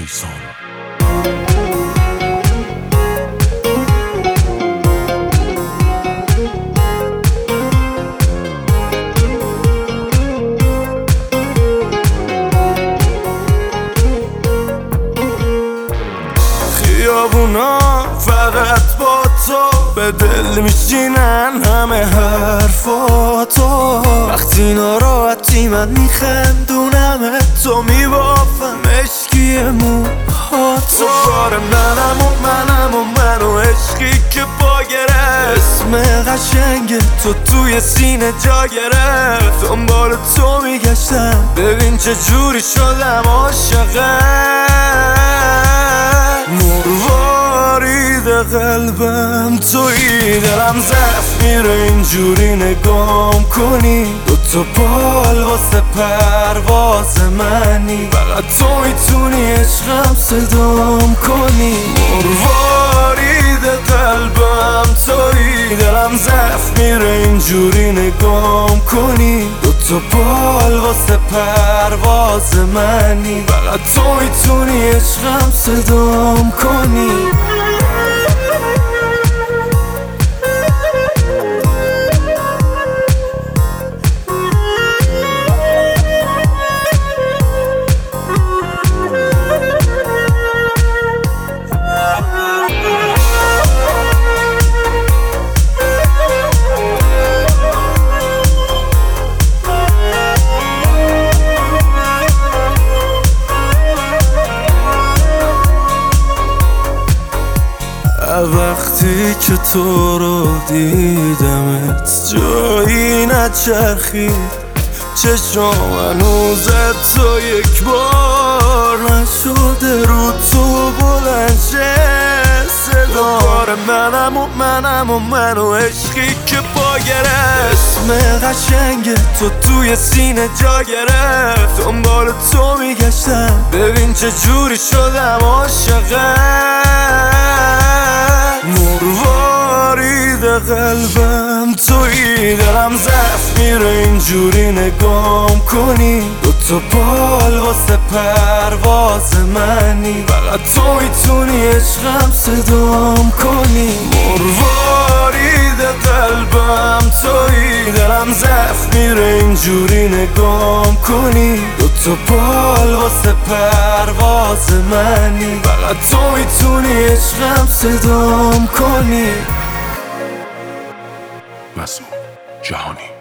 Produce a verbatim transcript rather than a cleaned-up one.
نیسان. خیابونا فقط با تو به دل میشینن همه حرفاتو. وقتی ناراحتی من میخندونم تو میبافم مشکی موهاتو. بار منم و منم و من و عشقی که با گرفت اسم قشنگ تو توی سینه جا گرفت. دنبال تو میگشتم ببین چه جوری شدم عاشقت. مروارید قلبم تویی، دلم ضعف میره اینجوری نگام کنی. دوتا بال واسه پرواز منی، فقط تو میتونی عشقم صدام کنی. مروارید قلبم تویی، دلم ضعف میره اینجوری نگام کنی. دوتا بال واسه پرواز منی، فقط تو میتونی عشقم صدام کنی. وقتی که تو رو دیدمت جایی نچرخید چشم، هنوز تو یک بار نشده رو تو بلند شه صدا. بار منم و منم و من و عشقی که با گرفت اسم قشنگ تو توی سینه جا گرفت. دنبال تو میگشتم ببین چه جوری شدم عاشقت. مروارید قلبم تویی، دلم ضعف میره اینجوری نگام کنی. دوتا بال واسه پرواز منی، فقط تو میتونی عشقم صدام کنی. مروارید قلبم تویی، دلم ضعف میره اینجوری نگام کنی. دوتا بال واسه پرواز منی، فقط تو میتونی عشقم صدام کنی. مسعود جهانی.